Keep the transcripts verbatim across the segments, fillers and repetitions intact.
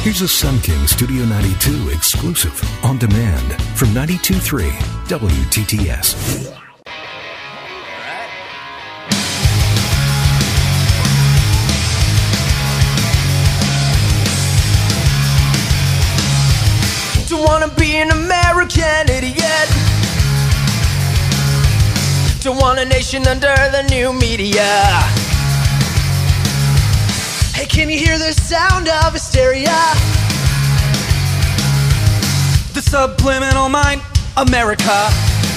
Here's a Sun King Studio ninety-two exclusive on demand from ninety-two point three W T T S. Don't wanna be an American idiot. Don't want a nation under the new media. Hey, can you hear the sound of hysteria? The subliminal mind, America.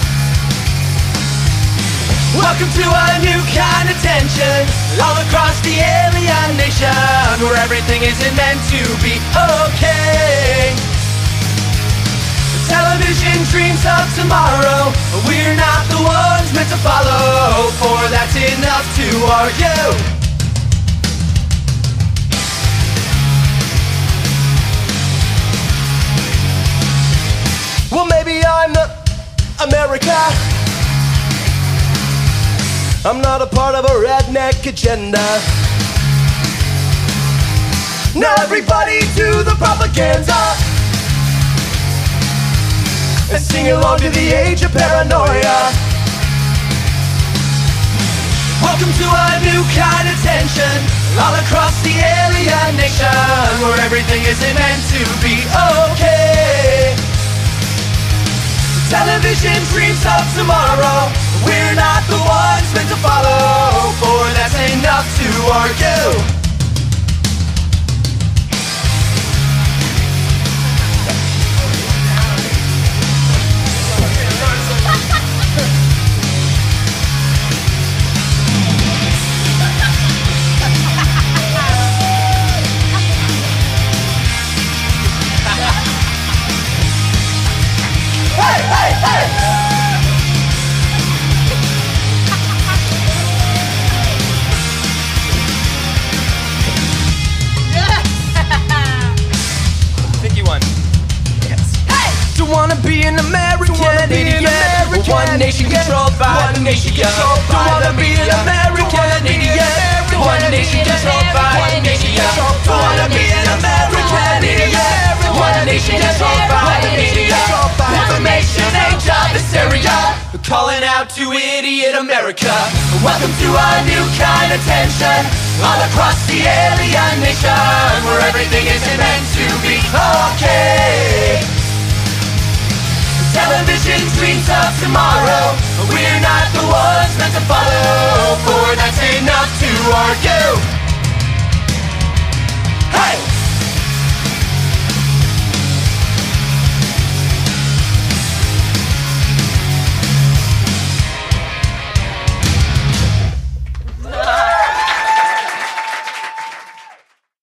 Welcome to a new kind of tension all across the alien nation, where everything isn't meant to be okay. Television dreams of tomorrow, we're not the ones meant to follow, for that's enough to argue. Well, maybe I'm the America. I'm not a part of a redneck agenda. Now everybody do the propaganda and sing along to the age of paranoia. Welcome to a new kind of tension all across the alien nation, where everything isn't meant to be okay. Television dreams of tomorrow, we're not the ones meant to follow, for that's enough to argue. Hey, hey, hey! I think you won. Yes. Hey! Don't wanna be an American idiot. American. One nation controlled by one nation controlled by Don't wanna be an American idiot. One nation controlled by one nation controlled by Don't wanna be an American idiot. One nation controlled by one nation controlled by Information age of hysteria, calling out to idiot America. Welcome to a new kind of tension all across the alien nation, where everything isn't meant to be okay. Television dreams of tomorrow, we're not the ones meant to follow, for that's enough to argue.